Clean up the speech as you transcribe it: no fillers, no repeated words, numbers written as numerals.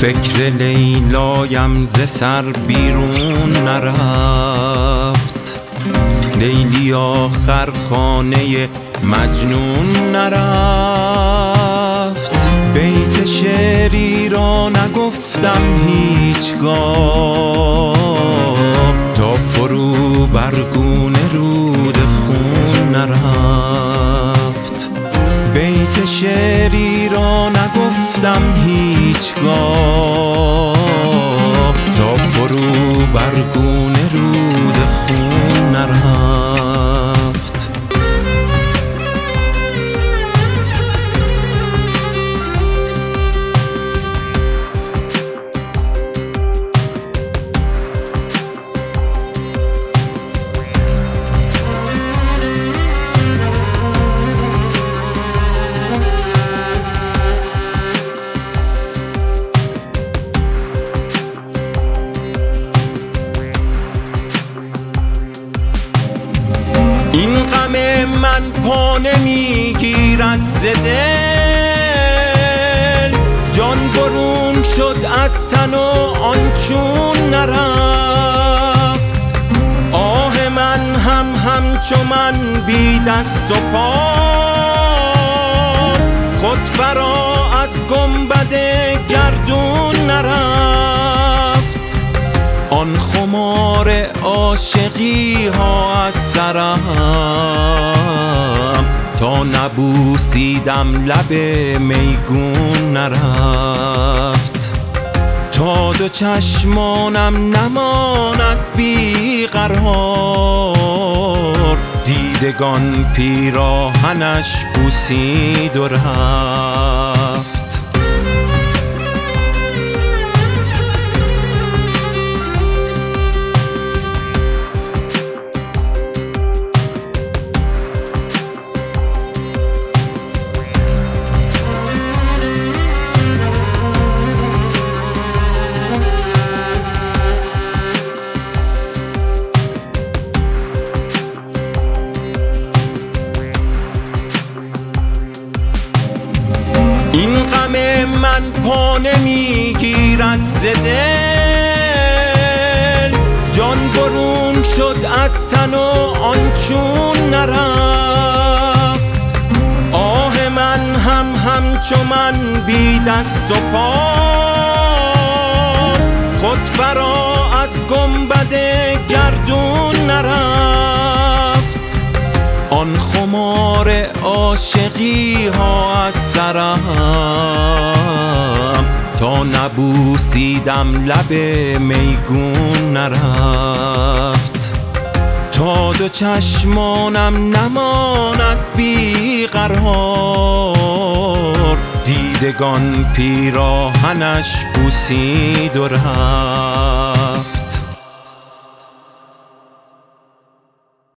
فکر لیلایم ز سر بیرون نرفت، لیلی آخر خانه مجنون نرفت. بیت شعری را نگفتم هیچگاه، تا فرو برگونه رود خون نرفت. بیت شعری را نگفتم هیچگاه، تا فرو برگونه رود خون نرفت. این غم من پا نمیگیرد ز دل، جان برون شد از تن و آن چون نرفت. آه من هم همچو من بی دست و پا، خود فرا از گنبد گردون نرفت. آن خمار عاشقی ها از سرم، تا نبوسیدم لب میگون نرفت. تا دو چشمانم نماند بیقرار، دیدگان پیراهنش بوسید و رفت. این غم من پا نمیگیرد ز دل، جان برون شد از تن و آن چون نرفت. آه من هم همچو من بی دست و پا، خود فرا از گنبد گردون نرفت. آن خمار عاشقی ها از سرم، تا نبوسیدم لب میگون نرفت. تا دو چشمانم نماند بیقرار، دیدگان پیراهنش بوسید و رفت.